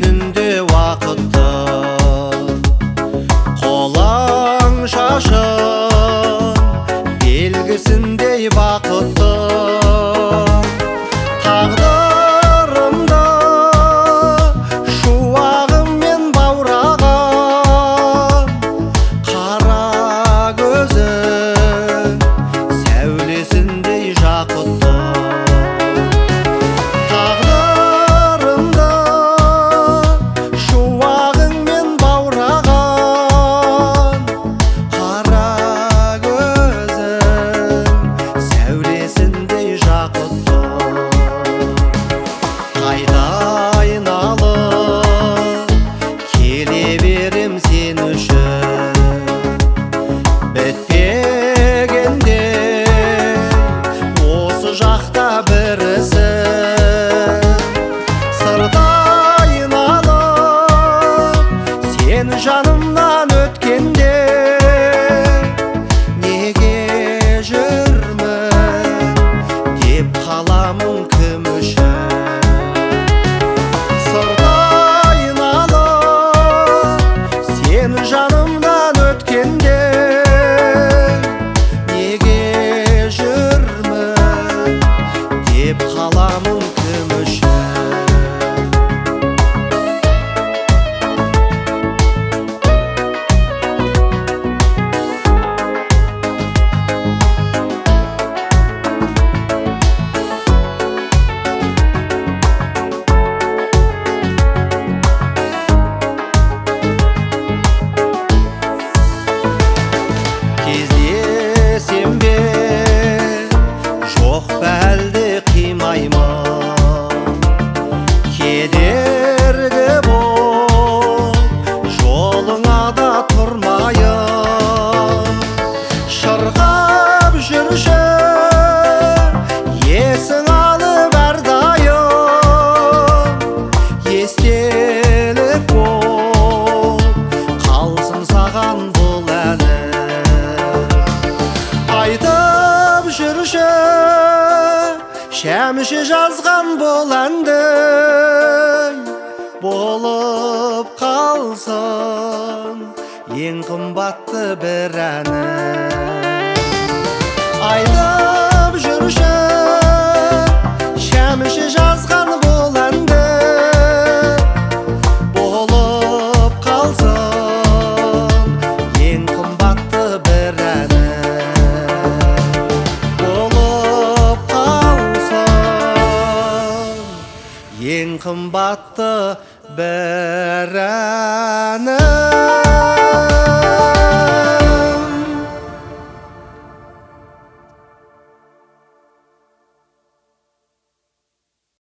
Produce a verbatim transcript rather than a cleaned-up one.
жөнінде уақытты қолаң шашын белгісіндей бақытты тағдырымды шуағымен баураған қара көзің сәулесіндей жақұтты тағдырымды шуағыңмен баураған қара көзің сәулесіндей жақұтты қайда айналып келе берем сен үшін бітпегенде осы жақта бірісі сырда айналып сен жанымнан өткенде неге жүрмін деп қаламын кім үшін сырда айналып сен жанымнан өткенде неге жүрмін деп қаламын кім үшін кездесем бе жоқ па әлде қимаймын кедергі боп жолыңа да тұрмайын шырқап жүрші есің алып әрдайым естелік боп қалсын саған бұл әнім айтып жүрші шәмші жазған бұл әнді болып қалсын ең қымбатты бір әні айтып жүрші шәмші жазған бұл әнді болып қалсын ең қымбатты бір әні болып қалсын ең қымбатты бір әні